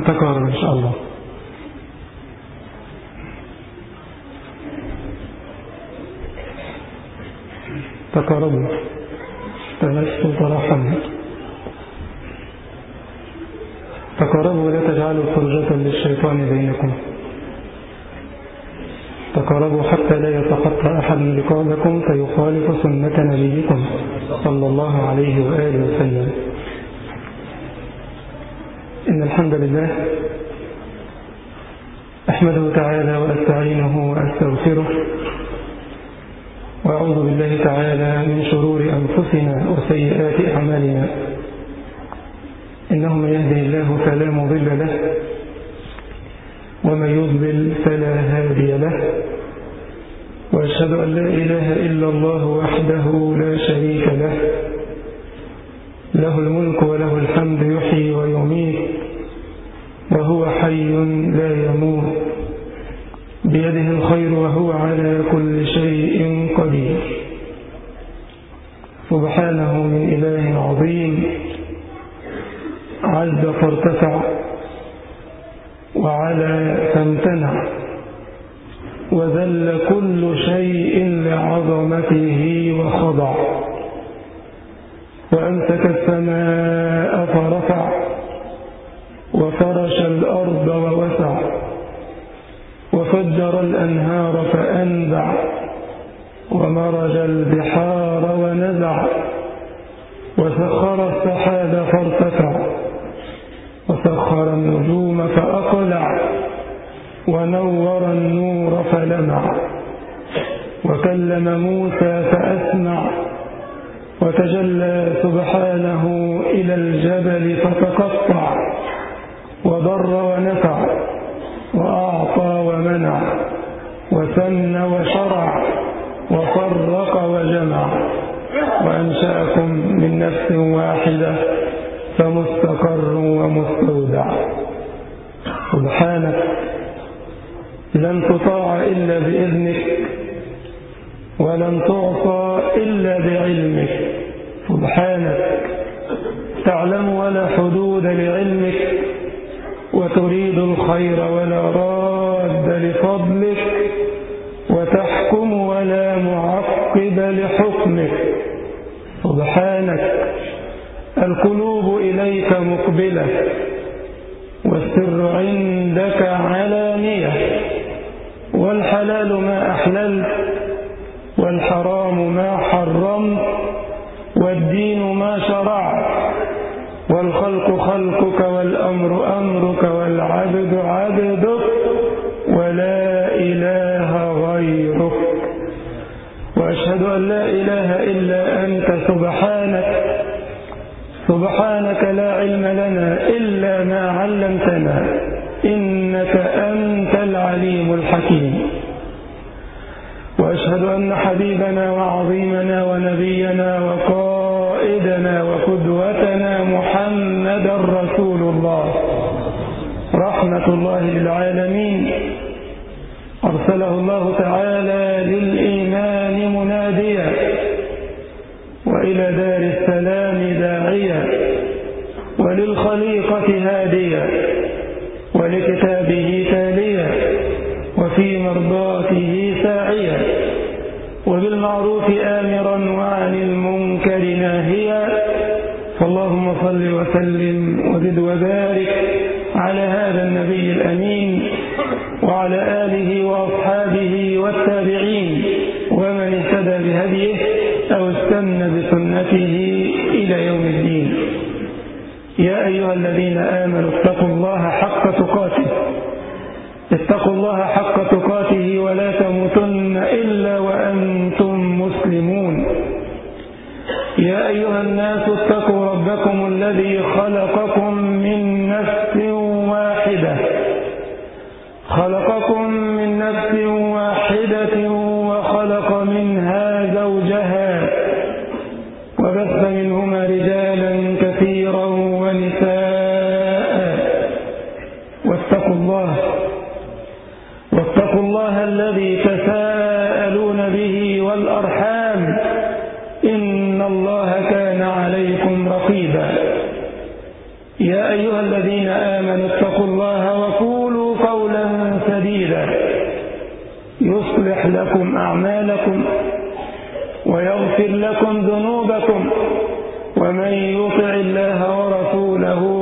تكرر إن شاء الله. تقربوا تمسوا ترحموا. تقربوا ولا تجعلوا فرجة للشيطان بينكم. تقربوا حتى لا يتخطى أحد رقابكم فيخالف سنة نبيكم صلى الله عليه وآله وسلم. إن الحمد لله أحمده تعالى وأستعينه وأستغفره وأعوذ بالله تعالى من شرور أنفسنا وسيئات أعمالنا. إنه من يهده الله فلا مضل له ومن يضلل فلا هادي له، وأشهد أن لا إله إلا الله وحده لا شريك له، له الملك وله الحمد يحيي ويميت وهو حي لا يموت، بيده الخير وهو على كل شيء قدير. سبحانه من إله عظيم عز فارتفع وعلى فامتنع، وذل كل شيء لعظمته وخضع، وأمسك السماء فرفع وفرش الأرض ووسع، وفجر الأنهار فأنبع، ومرج البحار ونزع، وسخر السحاب فارتفع، وسخر النجوم فأقلع، ونور النور فلمع، وكلم موسى فأسمع، وتجلى سبحانه إلى الجبل فتقطع، وضر ونفع، وأعطى ومنع، وسن وشرع، وفرق وجمع، وأنشأكم من نفس واحدة فمستقر ومستودع. سبحانك لن تطاع إلا بإذنك، ولن تعصى إلا بعلمك. سبحانك تعلم ولا حدود لعلمك، وتريد الخير ولا راد لفضلك، وتحكم ولا معقب لحكمك. سبحانك القلوب إليك مقبلة، والسر عندك علانية، والحلال ما أحللت، والحرام ما حرمت، والدين ما شرعت، والخلق خلقك، والأمر أمرك، والعبد عبدك، ولا إله غيرك. وأشهد أن لا إله إلا أنت سبحانك. سبحانك لا علم لنا إلا ما علمتنا، إنك أنت العليم الحكيم. وأشهد أن حبيبنا وعظيمنا ونبينا وقائدنا وقدوتنا محمدا رسول الله رحمة الله للعالمين، أرسله الله تعالى للإيمان مناديا، وإلى دار السلام داعيا، وللخليقة هاديا، ولكتابه تاليا، وفي مرضاته ساعيا، وبالمعروف آمرا وعن المنكر ناهيا. فاللهم صل وسلم وزد وبارك على هذا النبي الأمين، وعلى آله وأصحابه والتابعين، ومن اهتدى بهديه أو استنى بسنته إلى يوم الدين. يا أيها الذين آمنوا اتقوا الله حق تقاته، اتقوا الله حق تقاته ولا تموتن إلا وأنتم مسلمون. يا أيها الناس اتقوا ربكم الذي خلقكم من نفس واحدة، خلقكم من نفس واحدة، وخلق منها زوجها، وبث منهما رجالا كثيرا ونساء. واتقوا الله الذي تساءلون به والأرحام، إن الله كان عليكم رقيبا. يا يا أيها الذين آمنوا اتقوا الله وقولوا قولا سديدا يصلح لكم أعمالكم ويغفر لكم ذنوبكم ومن يطع الله ورسوله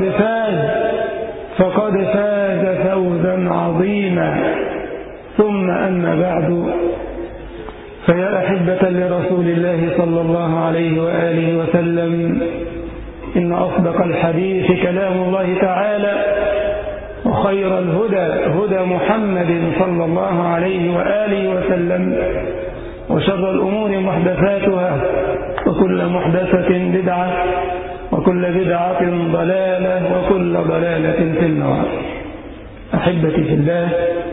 فقد فاز فوزا عظيما. ثم أما بعد، فيا أحبة لرسول الله صلى الله عليه وآله وسلم، إن أصدق الحديث كلام الله تعالى، وخير الهدى هدى محمد صلى الله عليه وآله وسلم، وشر الأمور محدثاتها، وكل محدثة بدعة، وكل بدعة ضلالة، وكل ضلالة في النار. أحبتي في الله،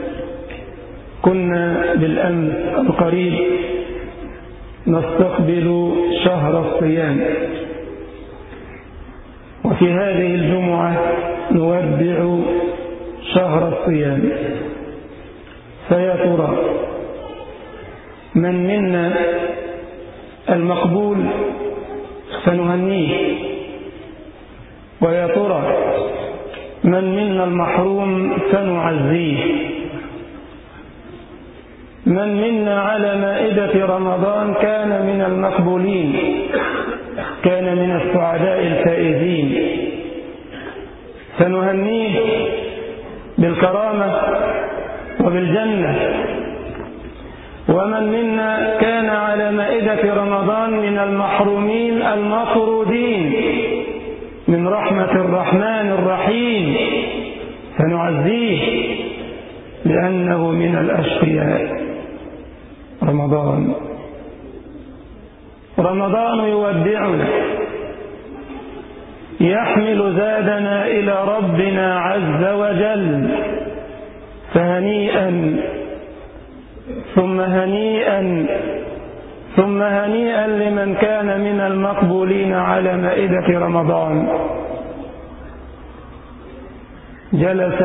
كنا بالأمس القريب نستقبل شهر الصيام، وفي هذه الجمعة نودع شهر الصيام. فيا ترى من منا المقبول فنهنيه، ويا ترى من منا المحروم فنعزيه، من منا على مائدة رمضان كان من المقبولين، كان من السعداء الفائزين، فنهنيه بالكرامة وبالجنة. ومن منا كان على مائدة رمضان من المحرومين المطرودين من رحمة الرحمن الرحيم، فنعزيه لأنه من الأشقياء. رمضان يودعنا، يحمل زادنا إلى ربنا عز وجل، فهنيئا ثم هنيئا ثم هنيئا لمن كان من المقبولين على مائدة رمضان. جلس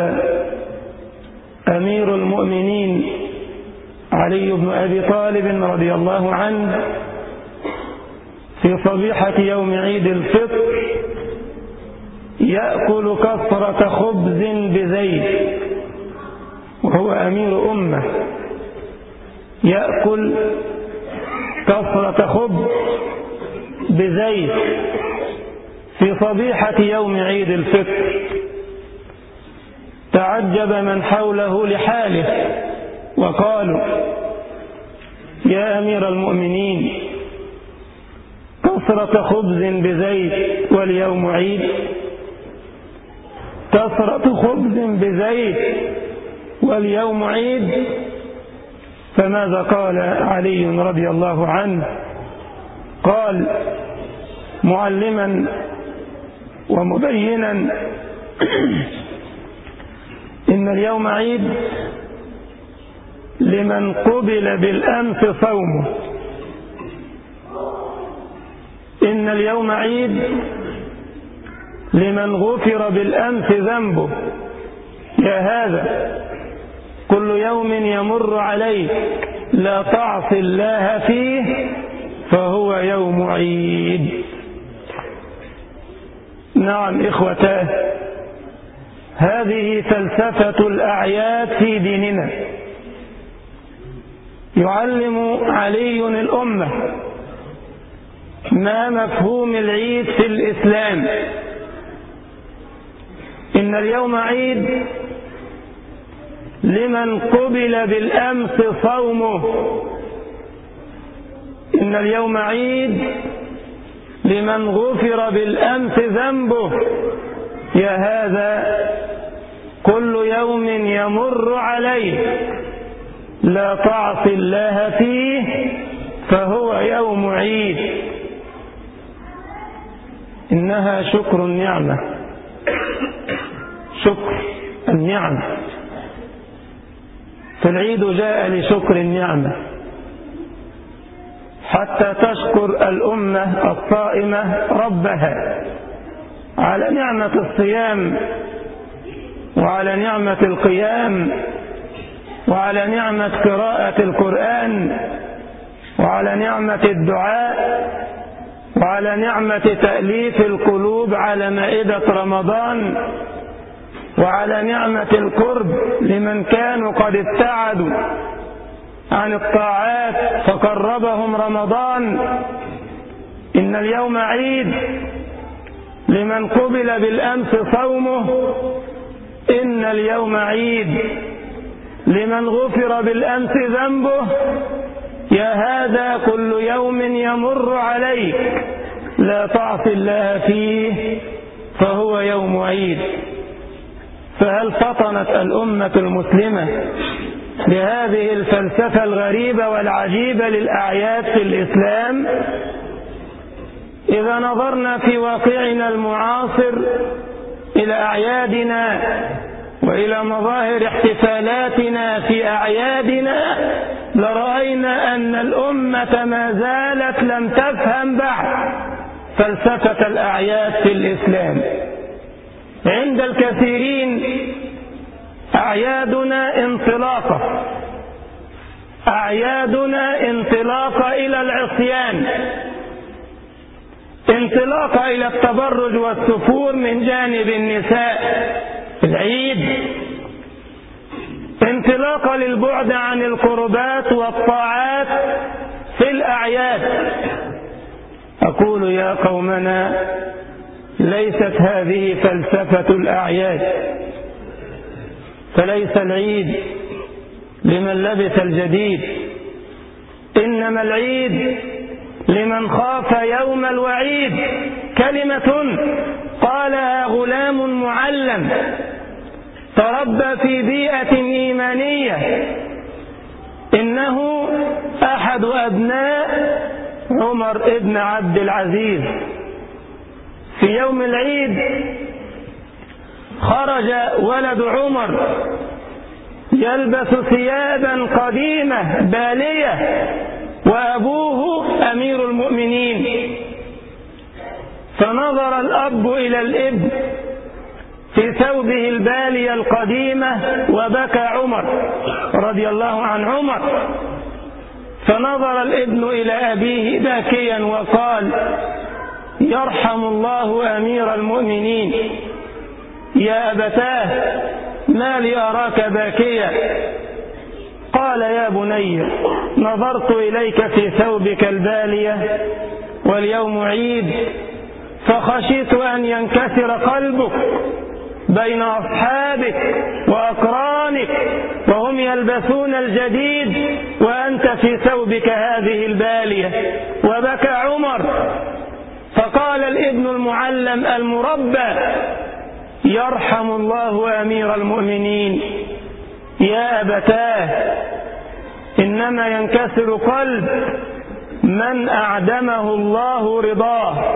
أمير المؤمنين علي بن أبي طالب رضي الله عنه في صبيحة يوم عيد الفطر يأكل كسرة خبز بزيت، وهو أمير أمة، يأكل كسرة خبز بزيت في صبيحة يوم عيد الفطر. تعجب من حوله لحاله وقالوا: يا أمير المؤمنين، كسرة خبز بزيت واليوم عيد؟ كسرة خبز بزيت واليوم عيد؟ فماذا قال علي رضي الله عنه؟ قال معلما ومبينا: إن اليوم عيد لمن قبل بالأمس صومه، إن اليوم عيد لمن غفر بالأمس ذنبه. يا هذا، كل يوم يمر عليك لا تعصي الله فيه فهو يوم عيد. نعم إخوتاه، هذه فلسفة الأعياد في ديننا. يعلم علي الأمة ما مفهوم العيد في الإسلام. إن اليوم عيد لمن قبل بالأمس صومه، إن اليوم عيد لمن غفر بالأمس ذنبه. يا هذا، كل يوم يمر عليه لا تعصي الله فيه فهو يوم عيد. إنها شكر النعمة، شكر النعمة، فالعيد جاء لشكر النعمة، حتى تشكر الأمة الصائمة ربها على نعمة الصيام، وعلى نعمة القيام، وعلى نعمة قراءة القرآن، وعلى نعمة الدعاء، وعلى نعمة تأليف القلوب على مائدة رمضان، وعلى نعمة القرب لمن كانوا قد ابتعدوا عن الطاعات فقربهم رمضان. إن اليوم عيد لمن قبل بالأمس صومه، إن اليوم عيد لمن غفر بالأمس ذنبه. يا هذا كل يوم يمر عليك لا تعصي الله فيه فهو يوم عيد. فهل فطنت الأمة المسلمة بهذه الفلسفة الغريبة والعجيبة للأعياد في الإسلام؟ إذا نظرنا في واقعنا المعاصر إلى أعيادنا وإلى مظاهر احتفالاتنا في أعيادنا لرأينا أن الأمة ما زالت لم تفهم بعد فلسفة الأعياد في الإسلام. عند الكثيرين أعيادنا انطلاقة إلى العصيان، انطلاقة إلى التبرج والسفور من جانب النساء في العيد، انطلاقة للبعد عن القربات والطاعات في الأعياد. أقول يا قومنا ليست هذه فلسفة الأعياد، فليس العيد لمن لبس الجديد، إنما العيد لمن خاف يوم الوعيد. كلمة قالها غلام معلم تربى في بيئة إيمانية، إنه أحد أبناء عمر ابن عبد العزيز. في يوم العيد خرج ولد عمر يلبس ثيابا قديمة بالية وأبوه أمير المؤمنين، فنظر الأب إلى الابن في ثوبه البالية القديمة وبكى عمر رضي الله عن عمر، فنظر الابن إلى أبيه باكيا وقال: يرحم الله أمير المؤمنين، يا أبتاه ما لي أراك باكيا؟ قال: يا بني نظرت إليك في ثوبك البالية واليوم عيد، فخشيت أن ينكسر قلبك بين أصحابك وأقرانك وهم يلبسون الجديد وأنت في ثوبك هذه البالية. وبكى عمر، فقال الابن المعلم المربى: يرحم الله أمير المؤمنين، يا أبتاه إنما ينكسر قلب من أعدمه الله رضاه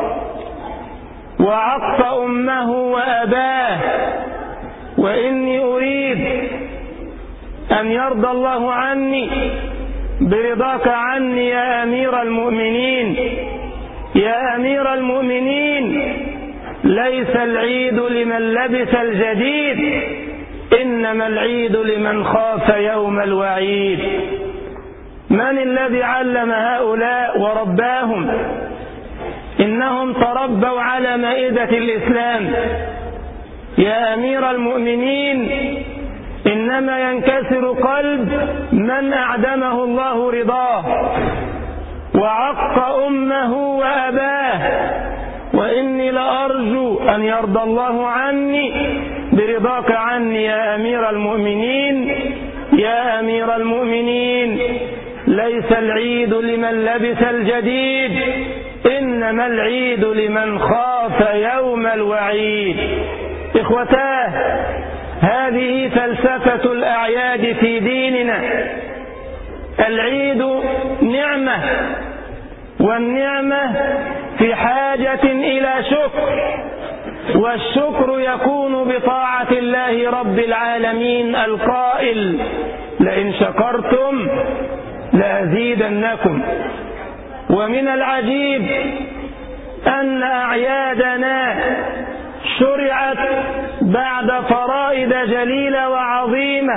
وعق أمه وأباه، وإني أريد أن يرضى الله عني برضاك عني يا أمير المؤمنين. يا أمير المؤمنين، ليس العيد لمن لبس الجديد، إنما العيد لمن خاف يوم الوعيد. من الذي علم هؤلاء ورباهم؟ إنهم تربوا على مائدة الإسلام. يا أمير المؤمنين، إنما ينكسر قلب من أعدمه الله رضاه وعق أمه وأباه، وإني لأرجو أن يرضى الله عني برضاك عني يا أمير المؤمنين. يا أمير المؤمنين، ليس العيد لمن لبس الجديد، إنما العيد لمن خاف يوم الوعيد. إخوتاه، هذه فلسفة الأعياد في ديننا. العيد نعمة، والنعمة في حاجة إلى شكر، والشكر يكون بطاعة الله رب العالمين القائل: لئن شكرتم لأزيدنكم. ومن العجيب أن أعيادنا شرعت بعد فرائض جليلة وعظيمة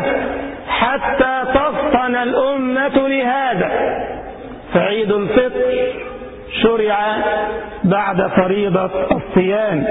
حتى تفطن الأمة لهذا. فعيد الفطر شرع بعد فريضة الصيام،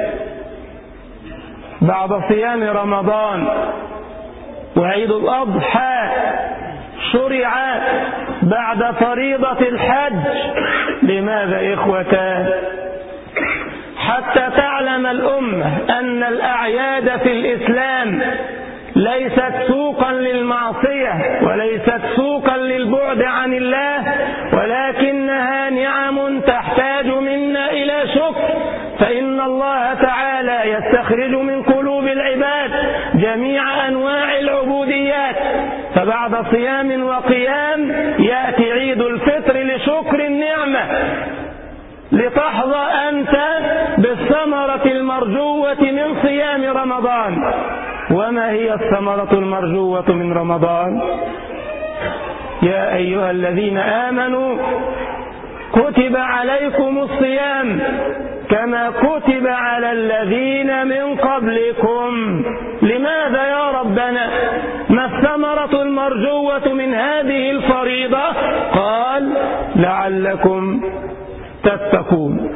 بعد صيام رمضان. وعيد الأضحى شرع بعد فريضة الحج. لماذا إخوتان؟ حتى تعلم الأمة أن الأعياد في الإسلام ليست سوقا للمعصية وليست سوقا للبعد عن الله، ولكنها نعم تحتاج منا إلى شكر. فإن الله تعالى يستخرج من قلوب العباد جميع أنواع العبوديات، فبعد صيام وقيام يأتي عيد الفطر لشكر النعمة، لتحظى أنت بالثمرة المرجوة من صيام رمضان. وما هي الثمرة المرجوة من رمضان؟ يا أيها الذين آمنوا كتب عليكم الصيام كما كتب على الذين من قبلكم. لماذا يا ربنا؟ ما الثمرة المرجوة من هذه الفريضة؟ قال لعلكم تتقون،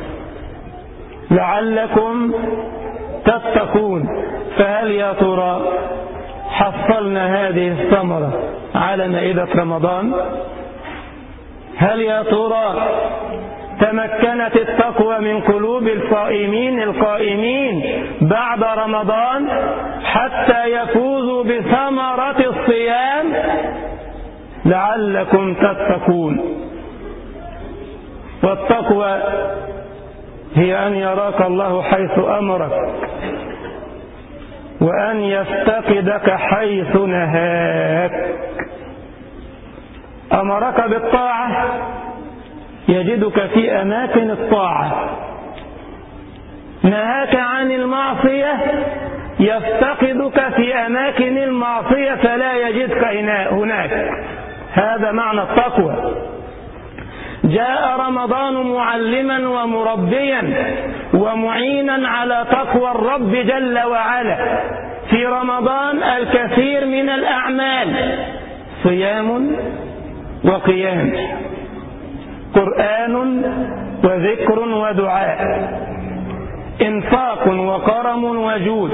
لعلكم تتقون. فهل يا ترى حصلنا هذه الثمرة على مائدة رمضان؟ هل يا ترى تمكنت التقوى من قلوب الصائمين القائمين بعد رمضان حتى يفوزوا بثمرة الصيام؟ لعلكم تتقون. والتقوى هي أن يراك الله حيث أمرك وأن يفتقدك حيث نهاك. أمرك بالطاعة يجدك في أماكن الطاعة، نهاك عن المعصية يفتقدك في أماكن المعصية فلا يجدك هناك. هذا معنى التقوى. جاء رمضان معلما ومربيا ومعينا على تقوى الرب جل وعلا. في رمضان الكثير من الأعمال، صيام وقيام، قرآن وذكر ودعاء، إنفاق وكرم وجود،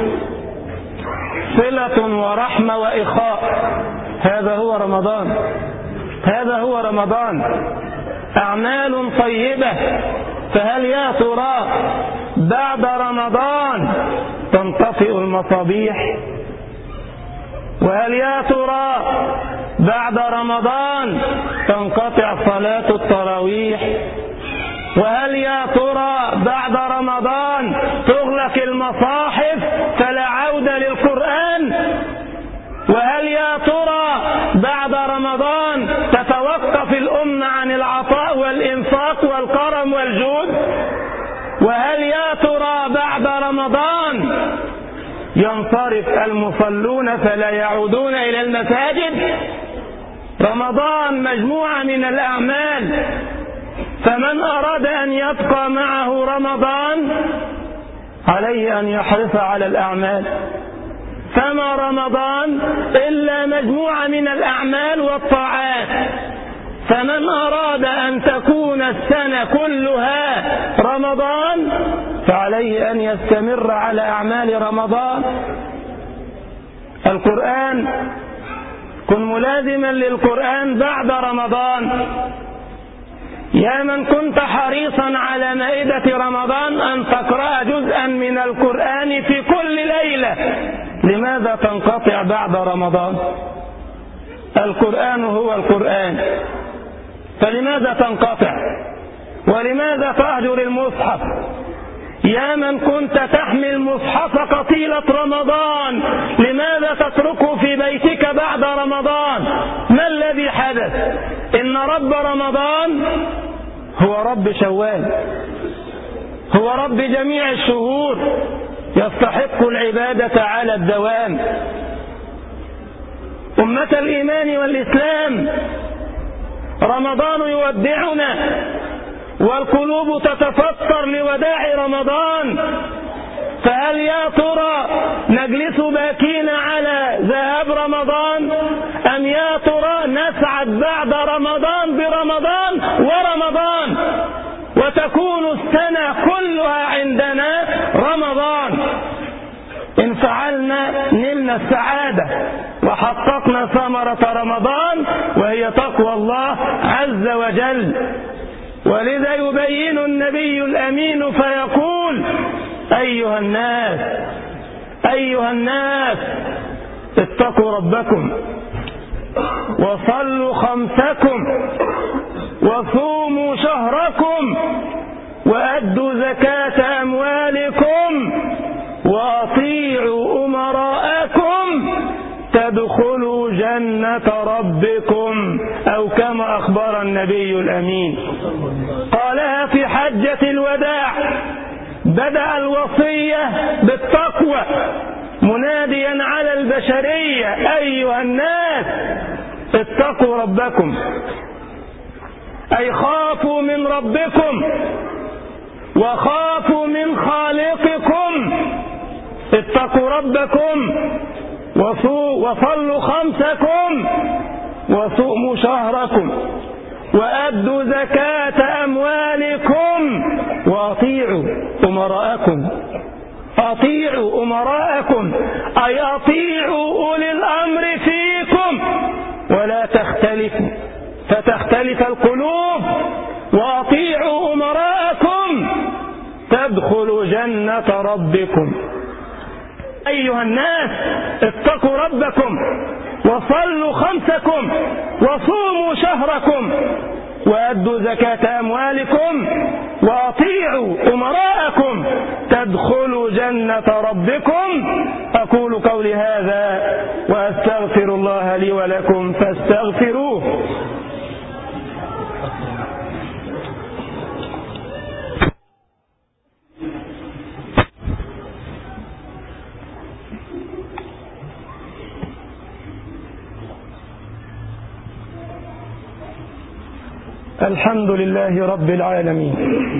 صلة ورحمة وإخاء. هذا هو رمضان، هذا هو رمضان. أعمال طيبة. فهل يا ترى بعد رمضان تنطفئ المصابيح؟ وهل يا ترى بعد رمضان تنقطع صلاة التراويح؟ وهل يا ترى بعد رمضان تغلق المصاحف فلا عودة للقرآن؟ وهل يا ترى بعد رمضان تتوقف الأمة عن العطاء والإنفاق والكرم والجود؟ وهل يا ترى بعد رمضان ينصرف المصلون فلا يعودون إلى المساجد؟ رمضان مجموعة من الأعمال، فمن أراد أن يبقى معه رمضان عليه أن يحرص على الأعمال. فما رمضان إلا مجموعة من الأعمال والطاعات، فمن أراد أن تكون السنة كلها رمضان فعليه أن يستمر على أعمال رمضان. القرآن، كن ملازما للقرآن بعد رمضان. يا من كنت حريصا على مائدة رمضان أن تقرأ جزءا من القرآن في كل ليلة، لماذا تنقطع بعد رمضان؟ القرآن هو القرآن، فلماذا تنقطع؟ ولماذا تهجر المصحف؟ يا من كنت تحمل مصحفك طيلة رمضان، لماذا تتركه في بيتك بعد رمضان؟ ما الذي حدث؟ إن رب رمضان هو رب شوال، هو رب جميع الشهور، يستحق العبادة على الدوام. أمة الإيمان والإسلام، رمضان يودعنا والقلوب تتفطر لوداع رمضان. فهل يا ترى نجلس باكين على ذهاب رمضان، أم يا ترى نسعد بعد رمضان برمضان ورمضان وتكون السنة كلها عندنا رمضان. إن فعلنا نلنا السعادة وحققنا ثمرة رمضان، وهي تقوى الله عز وجل. ولذا يبين النبي الأمين فيقول: أيها الناس اتقوا ربكم وصلوا خمسكم وصوموا شهركم وأدوا زكاة أموالكم وأطيعوا أمراءكم تدخلوا جنة ربكم، أو كما أخبر النبي الأمين. قالها في حجة الوداع، بدأ الوصية بالتقوى مناديا على البشرية: أيها الناس اتقوا ربكم، أي خافوا من ربكم وخافوا من خالقكم. اتقوا ربكم وصلوا خمسكم وصوموا شهركم وأدوا زكاة أموالكم وأطيعوا أمراءكم. أطيعوا أمراءكم أي أطيعوا أولي الأمر فيكم ولا تختلفوا فتختلف القلوب. وأطيعوا أمراءكم تدخلوا جنة ربكم. أيها الناس اتقوا ربكم وصلوا خمسكم وصوموا شهركم وأدوا زكاة أموالكم وأطيعوا أمراءكم تدخلوا جنة ربكم. أقول قولي هذا وأستغفر الله لي ولكم فاستغفروه. الحمد لله رب العالمين،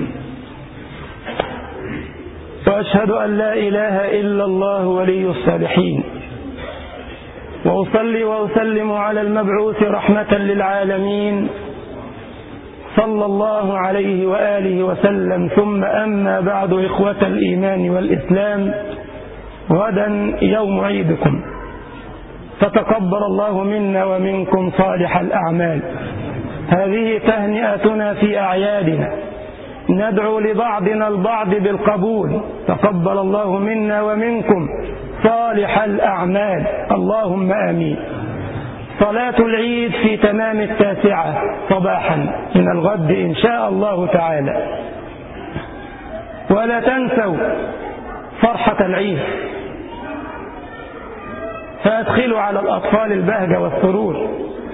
وأشهد أن لا إله إلا الله ولي الصالحين، وأصلي وأسلم على المبعوث رحمة للعالمين صلى الله عليه وآله وسلم. ثم أما بعد، إخوة الإيمان والإسلام، غدا يوم عيدكم، فتقبل الله منا ومنكم صالح الأعمال. هذه تهنئتنا في أعيادنا، ندعو لبعضنا البعض بالقبول. تقبل الله منا ومنكم صالح الأعمال، اللهم آمين. صلاة العيد في تمام 9 صباحا من الغد إن شاء الله تعالى. ولا تنسوا فرحة العيد، فأدخلوا على الأطفال البهجة والسرور.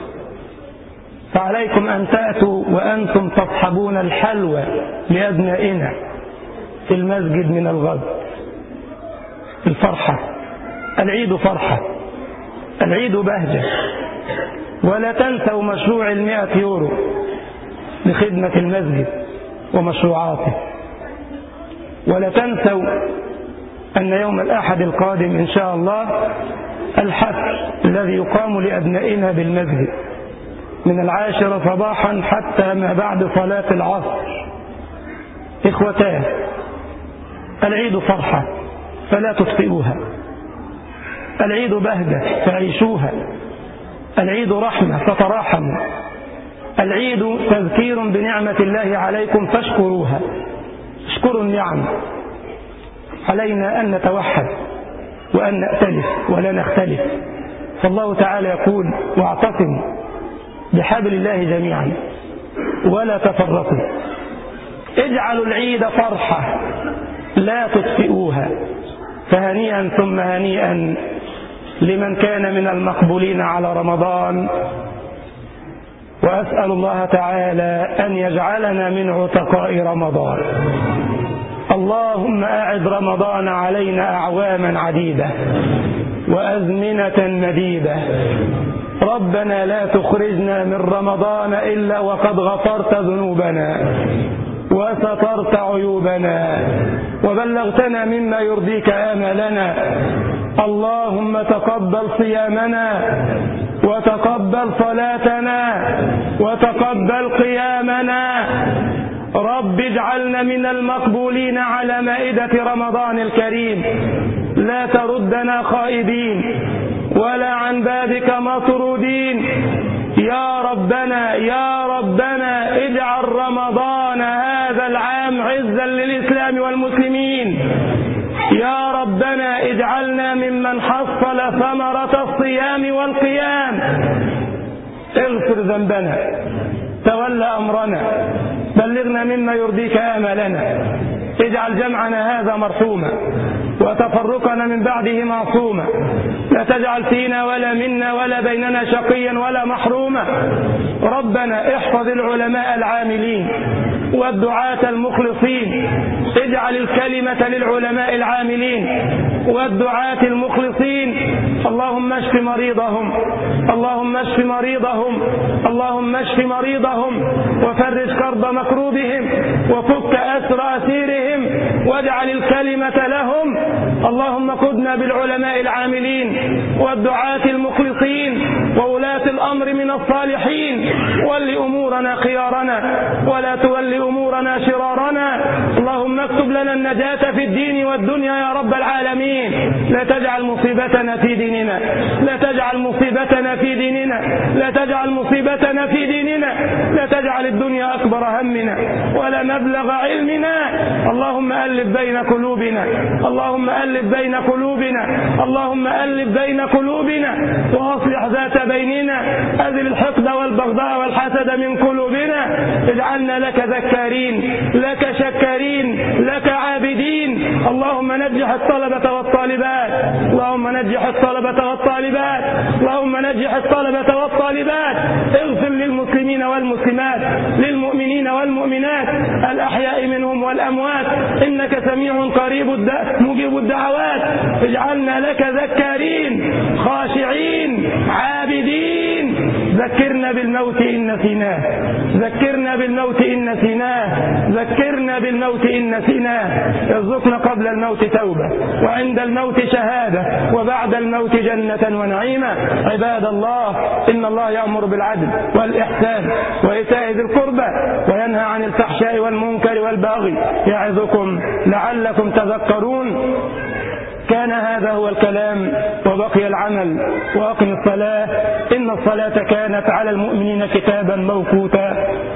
فعليكم أن تأتوا وأنتم تصحبون الحلوى لأبنائنا في المسجد من الغد. الفرحة، العيد فرحة، العيد بهجة. ولا تنسوا مشروع 100 يورو لخدمة المسجد ومشروعاته. ولا تنسوا أن يوم الأحد القادم إن شاء الله الحفل الذي يقام لأبنائنا بالمسجد من 10 صباحا حتى ما بعد صلاة العصر. إخوتاه، العيد فرحة فلا تطفئوها، العيد بهجة فعيشوها، العيد رحمة فتراحموا، العيد تذكير بنعمة الله عليكم فاشكروها. اشكروا النعم. علينا أن نتوحد وأن نأتلف ولا نختلف. فالله تعالى يقول: واعتصموا بحبل الله جميعا ولا تفرقوا. اجعلوا العيد فرحة لا تطفئوها. فهنيئا ثم هنيئا لمن كان من المقبولين على رمضان. وأسأل الله تعالى أن يجعلنا من عتقاء رمضان. اللهم أعد رمضان علينا أعواما عديدة وأزمنة مديدة. ربنا لا تخرجنا من رمضان إلا وقد غفرت ذنوبنا وسترت عيوبنا وبلغتنا مما يرضيك آمالنا. اللهم تقبل صيامنا وتقبل صلاتنا وتقبل قيامنا. رب اجعل واجعلنا من المقبولين على مائدة رمضان الكريم. لا تردنا خائبين ولا عن بابك مطرودين. يا ربنا يا ربنا اجعل رمضان هذا العام عزا للإسلام والمسلمين. يا ربنا اجعلنا ممن حصل ثمرة الصيام والقيام. اغفر ذنبنا، تولى أمرنا، بلغنا مما يرضيك آملنا. اجعل جمعنا هذا مرحوما وتفرقنا من بعده معصوما. لا تجعل فينا ولا منا ولا بيننا شقيا ولا محروما. ربنا احفظ العلماء العاملين والدعاة المخلصين. اجعل الكلمة للعلماء العاملين والدعاة المخلصين. اللهم اشف مريضهم، اللهم اشف مريضهم، اللهم اشف مريضهم وفرج كرب مكروبهم وفك أسر أسيرهم واجعل الكلمة لهم. اللهم قدنا بالعلماء العاملين والدعاة المخلصين وولاة الأمر من الصالحين. ول أمورنا خيارنا ولا تول أمورنا شرارنا. اللهم اكتب لنا النجاة في الدين والدنيا يا رب العالمين. لا تجعل مصيبتنا في ديننا، لا تجعل مصيبتنا في ديننا، لا تجعل مصيبتنا في ديننا، لا تجعل الدنيا أكبر همنا ولا مبلغ علمنا. اللهم ألف بين قلوبنا، اللهم ألف بين قلوبنا، اللهم ألف بين قلوبنا وأصلح ذات بيننا. أذل الحقد والبغضاء والحسد من قلوبنا. اجعلنا لك ذكارين، لك شكارين، لك عابدين. اللهم نجح الطلبة والطالبات، اللهم نجح الطلبة والطالبات، اللهم نجح الطلبة والطالبات. اغفر للمسلمين والمسلمات، للمؤمنين والمؤمنات الأحياء منهم والأموات، إنك سميع قريب مجيب الدعوات. اجعلنا لك ذكارين خاشعين عابدين. ذكرنا بالموت إن نسيناه، ذكرنا بالموت إن نسيناه، ذكرنا بالموت إن نسيناه. ارزقنا قبل الموت توبة وعند الموت شهادة وبعد الموت جنة ونعيما. عباد الله، إن الله يأمر بالعدل والإحسان وإيتاء ذي القربى وينهى عن الفحشاء والمنكر والبغي يعظكم لعلكم تذكرون. كان هذا هو الكلام وبقي العمل. وأقم الصلاة إن الصلاة كانت على المؤمنين كتابا موقوتا.